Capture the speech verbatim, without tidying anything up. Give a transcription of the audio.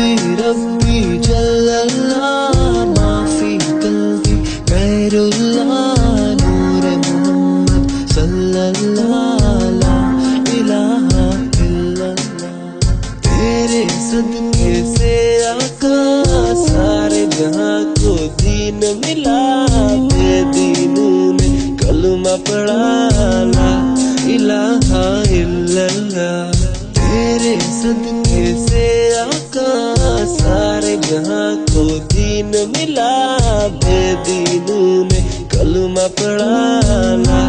हबीबी रब्बी जल्लल्लाह, माफी कल्बी खैरुल्लाह, नूर मोहम्मद सल्लल्लाह, ला इलाहा इल्लल्लाह। तेरे सदके से आका सारे जहां को दीन मिला, बेदीन ने कलमा पढ़ा, ला इलाहा इल्लल्लाह। तेरे सदके से आका सारे जहां को दीन मिला, बेदीन ने कलमा पढ़ा, ला